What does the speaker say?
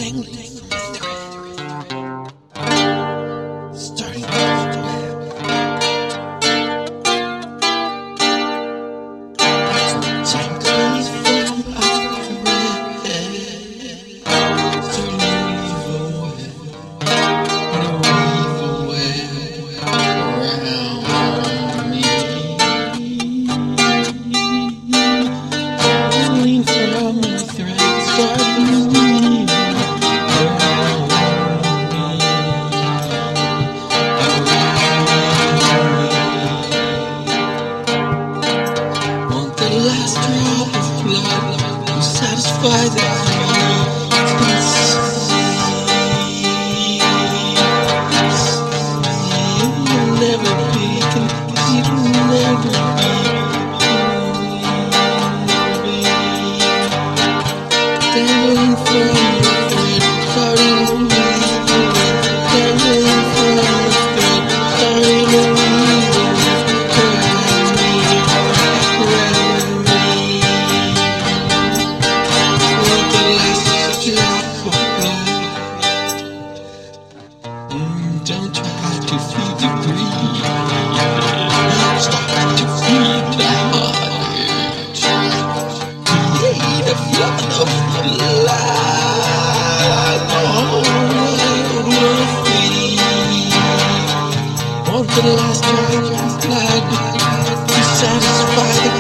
dangling from a thread, starting to web. Gently from a thread, starting to weave a web around me. Dangling from a thread, starting to weave around me. Want the last drop of blood to satisfy the you will never be complete, you will never be. Dangling from the thread, starting to weave away. Dangling from the thread, starting to weave around me, around me. Want the last drop of blood. Don't try to feed the greed. Start to feed the heart. Create a flood of blood. Oh, will free. Want the last drop of blood to satisfy the